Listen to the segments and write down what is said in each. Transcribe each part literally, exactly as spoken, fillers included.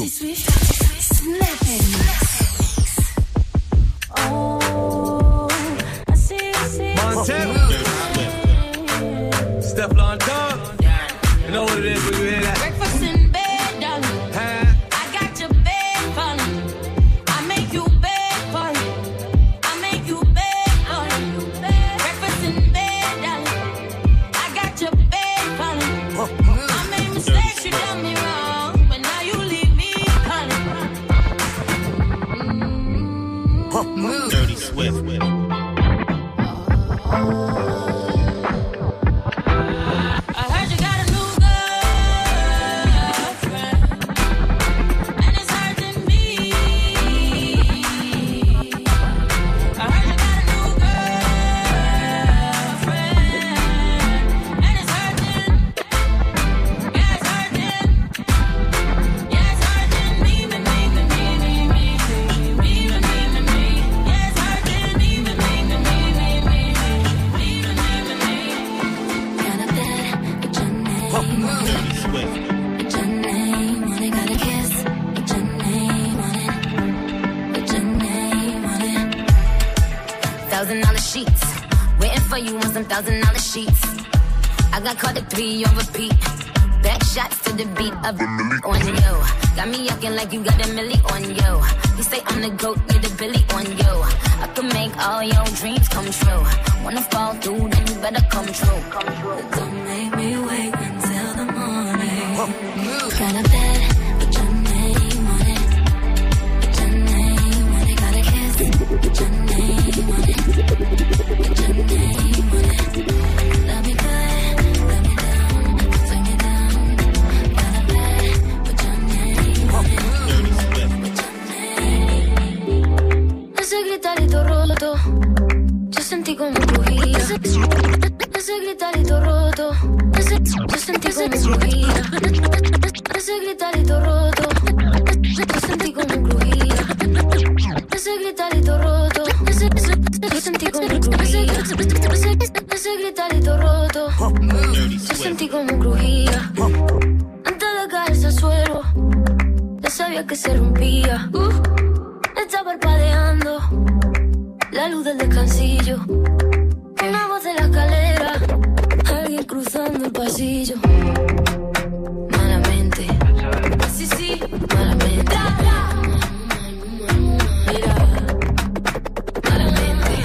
Dirty Swift, snapping. Oh, I see, I see. Montana. Stefflon Don. You know what it is when you hear that? Breakfast in bed, darling. Huh? I got your bed falling. I make you bed for you. I make you bed for you. Breakfast in bed, darling. I got your bed falling. I made mistakes, you done me wrong, but now you leave me calling. Move. Dirty Swift. Thousand dollar sheets. I got caught at three on repeat. Back shots to the beat of a on you. Got me yucking like you got a milli on you. You say I'm the goat, you're the Billy on you. I can make all your dreams come true. Wanna fall through, then you better come true. Come true. Don't make me wait until the morning. Got a bed, put your name on it. Put your name on it. Got a kiss, put your name on it. Put your name on it. Love me good, love me down, turn me down. Got a bed, put your name on it. Put your name. Ese gritarito roto, yo sentí como crujía. Ese gritarito roto, ese, yo sentí como crujía. Ese gritarito roto, yo sentí como crujía. Ese gritarito roto, ese, ese, yo sentí como crujía. Ese, ese gritarito roto, yo sentí como crujía. Antes de caerse al suelo, ya sabía que se rompía. Uh, está parpadeando la luz del descansillo. Una voz de la escalera, alguien cruzando el pasillo. Malamente, sí, sí, malamente. Mira, malamente.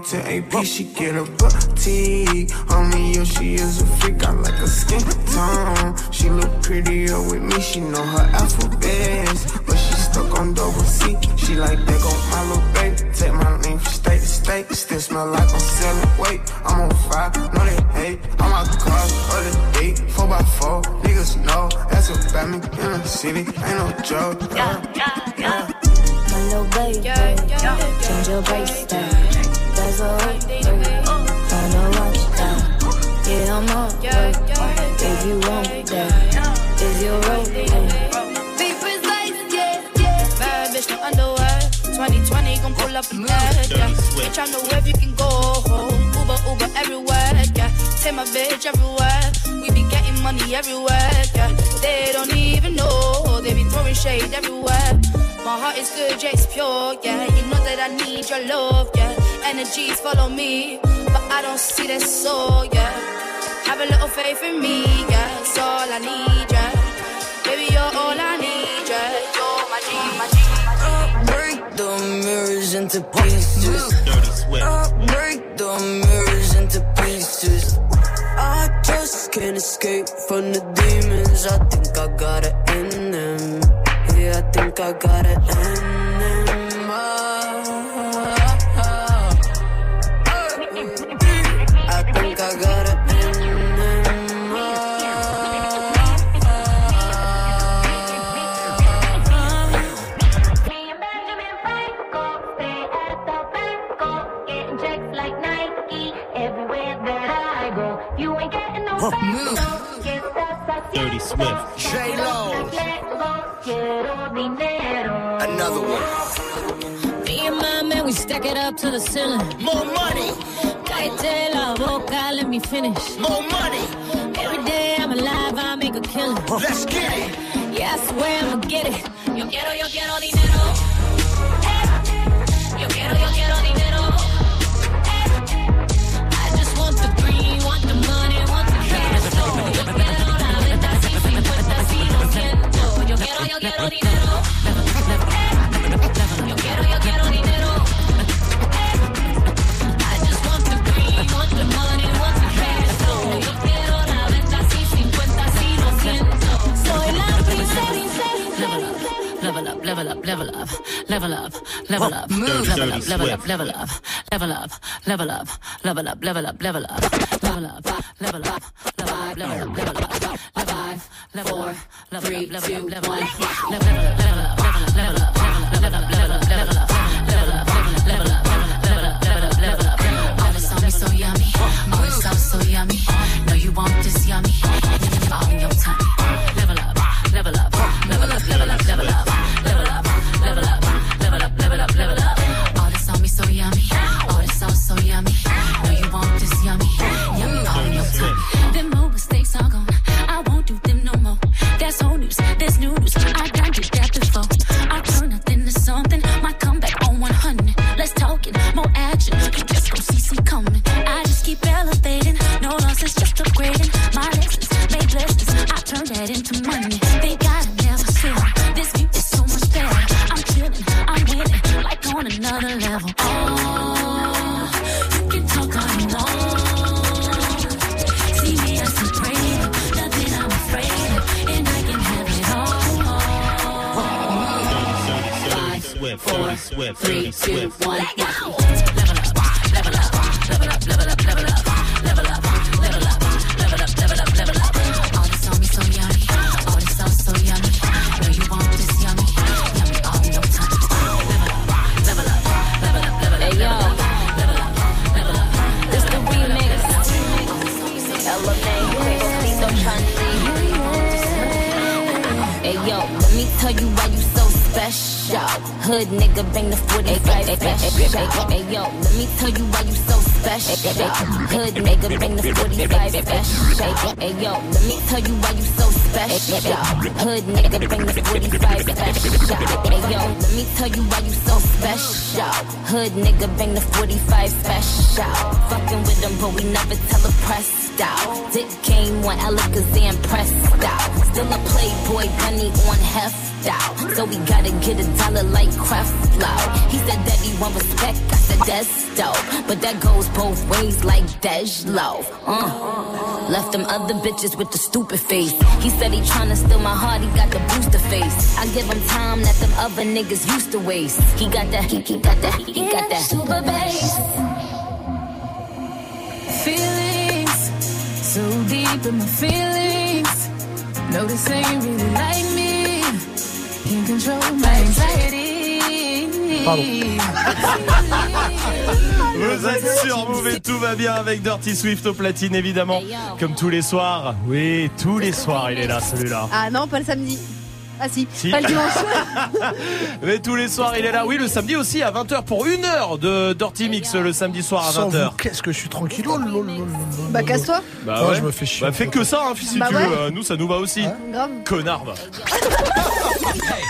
to A P, she get a boutique. Homie, yo, she is a freak, I like her skin tone. She look prettier with me, she know her alphabets, but she stuck on double C. She like that on my little baby. Take my name from state to state. Still smell like I'm selling weight. I'm on fire, no they hate. I'm out the car, other day, four by four. Niggas know that's about me in the city. Ain't no joke. Yeah, yeah, yeah. My little baby, change your bracelet. That's a hook, find a watch down. Yeah, I'm on work. If you want that, is your rope? Be precise, yeah, yeah. Bad bitch, no underwear. twenty twenty, gon' pull up in that, yeah. Bitch, I know where you can go home. Uber, Uber everywhere, yeah. Take my bitch everywhere. We be getting money everywhere, yeah. They don't even know. They be throwing shade everywhere. My heart is good, yeah, it's pure, yeah. You know that I need your love, yeah. Energies follow me, but I don't see that soul, yeah. Have a little faith in me, yeah. That's all I need, yeah. Baby, you're all I need, yeah. You're my G, my G, my G. Break the mirrors into pieces. Dirty Swift. Break the mirrors into pieces. I just can't escape from the demons. I think I gotta end them. Yeah, I think I gotta end them. Oh, oh, oh. I think I gotta end them. Oh, Me and Benjamin Franco stay at the Banco, getting checks like Nike everywhere that I go. You ain't getting no Banco. Dirty Swift. J-Lo. Another one. Me and my man, we stack it up to the ceiling. More money. Cállate la boca, let me finish. More money. Every day I'm alive, I make a killing. Let's get it. Yeah, I swear I'ma get it. Yo quiero, yo quiero dinero. Eh. Yo quiero, yo quiero dinero. Eh. I just want the green, want the money, want the cash flow. Yo quiero la venta, si cincuenta, si lo siento. Yo quiero, yo quiero dinero. Eh. Yo quiero, yo quiero dinero. Eh. I just want the green, want the money, want the cash flow. Yo quiero la venta, si cincuenta, si lo siento. Soy la princesa. Level up, level up, level up, level up, level up, level up, level up, level up, level up, level up, level up, level up, level up, level up, level up, level up, level up, level up, five, four, three, two, one, level up, level up, level up, level up, level up, level up, level up, level up, level up, level up, level up. All this on me so yummy, all this sauce so yummy. Know you want this yummy, all in your tummy. Level up, level up, level up, level up, level up. Level up, level up, level up, level up, level up. All this on me so yummy, all this sauce so yummy. Know you want this yummy, yummy all in your tongue. Them more mistakes are gone, I won't do them no more. That's old news, that's new news, I done did that before. I turn nothing to something, my comeback on one hundred. Let's talk it, more action, you just gon' see some coming. I just keep elevating, no losses, just upgrading. My lessons made blessings, I turn that into money. They gotta never sell, this view is so much better. I'm chilling, I'm winning, like on another level. Oh, you can talk all you want. See me as a prayer, nothing I'm afraid of, and I can have it all. Five, four, three, two, one, go. Level up, level up, level up, level up, level up, level up, level up, level up, level up, level up. All this on me so yummy, all this sauce so yummy. Know you want this yummy, yummy all in your tongue. Level up, level up, level up, level up, hey, yo. Level up, level up. This the remix. L M A, so trendy. Hey yo, let me tell you why you so special. Hood nigga bang the forty-five special. Hey yo, let me tell you why you so special. Hood nigga bang the forty-five special. Hey yo, let me tell you why you so special. Hood nigga bang the forty-five special. Hey yo, let me tell you why you so special. Hood nigga bang the forty-five special. Fucking with them, but we never tell a press out. Dick came one Alakazam pressed out. Still a playboy bunny on heft out. So we gotta get a dollar like Creflo. He said that he want respect, I said that's dope. But that goes both ways like Dej Loaf. Uh. Left them other bitches with the stupid face. He said he tryna steal my heart, he got the booster face. I give him time that them other niggas used to waste. He got that, he, he got that, he got that super bass. Feelings, so deep in my feelings. No, this ain't really like me. Can't control my anxiety. Vous êtes sur Move et tout va bien avec Dirty Swift au platine évidemment. Comme tous les soirs. Oui, tous les soirs il est là celui-là. Ah non, pas le samedi. Ah si, Si. pas le dimanche. Mais tous les soirs il est là. Oui, le samedi aussi à vingt heures pour une heure de Dirty Mix le samedi soir à Sans vingt heures. vous, qu'est-ce que je suis tranquille. Oh, lolo, lolo, Bah casse-toi. Bah Ouais, ouais, je me fais chier. Bah fais que ça hein, si Bah tu ouais. veux. Euh, Nous ça nous va aussi. Grave. Connard va.